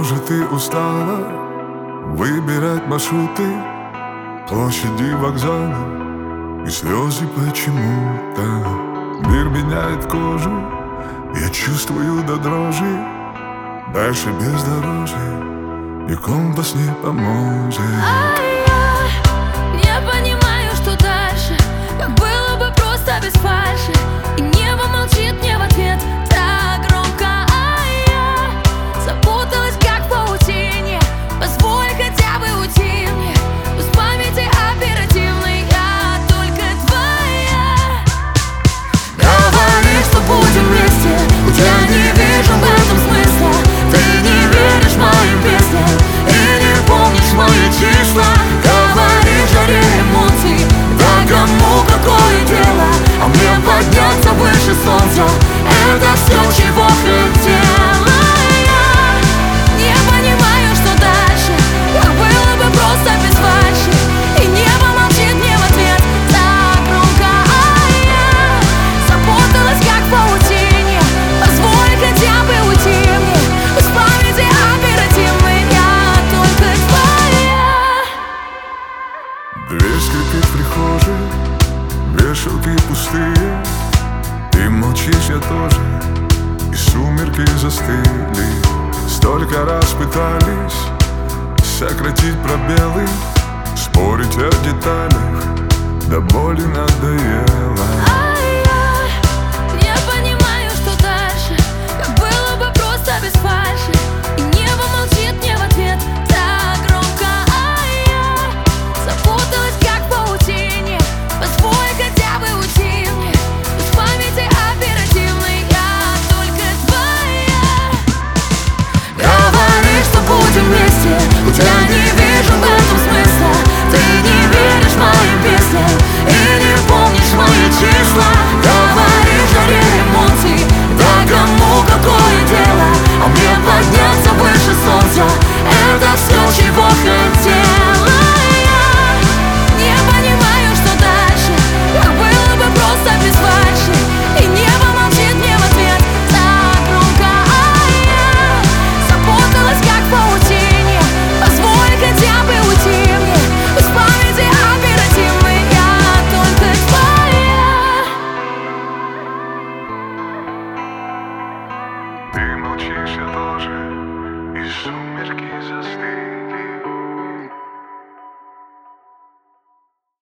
Может, ты устала выбирать маршруты, площади, вокзалы и слезы почему-то. Мир меняет кожу, я чувствую до дрожи. Дальше бездорожье, и компас не поможет. Я не понимаю, что дальше, как было бы просто без фальши. И небо молчит мне в ответ так громко. Я запуталась, как в паутине. Позволь хотя бы уйти мне. Пусть памяти оперативной я только твоя. Говори, что будем вместе, хоть я не вижу в этом смысла. Ты не веришь моим песням и не помнишь мои числа. Говори в жаре эмоций, да кому какое дело? А мне подняться выше солнца, это все, чего хотела я. Не понимаю, что дальше, как было бы просто без фальши. И небо молчит мне в ответ так громко. Я запуталась, как в паутине. Позволь хотя бы уйти мне. Пусть памяти оперативной я только твоя. Дверь скрипит в прихожей, вешалки пустые. Ты молчишь, я тоже, и сумерки застыли. Столько раз пытались сократить пробелы, спорить о деталях, до боли надоело.